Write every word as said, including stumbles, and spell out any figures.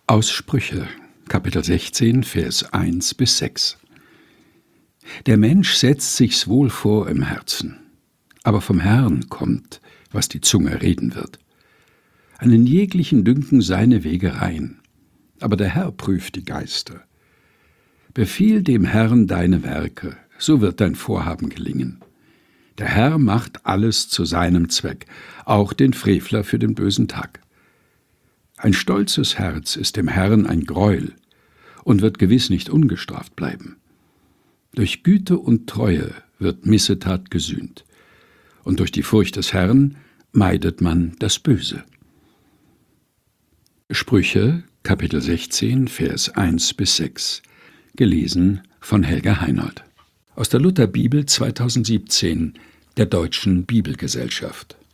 Aus Sprüche, Kapitel sechzehn, Vers eins bis sechs. Der Mensch setzt sich's wohl vor im Herzen, aber vom Herrn kommt, was die Zunge reden wird. Einen jeglichen dünken seine Wege rein, aber der Herr prüft die Geister. Befiehl dem Herrn deine Werke, so wird dein Vorhaben gelingen. Der Herr macht alles zu seinem Zweck, auch den Frevler für den bösen Tag. Ein stolzes Herz ist dem Herrn ein Greuel und wird gewiss nicht ungestraft bleiben. Durch Güte und Treue wird Missetat gesühnt, und durch die Furcht des Herrn meidet man das Böse. Sprüche, Kapitel sechzehn, Vers eins bis sechs, gelesen von Helga Heinold. Aus der Lutherbibel zweitausendsiebzehn, der Deutschen Bibelgesellschaft.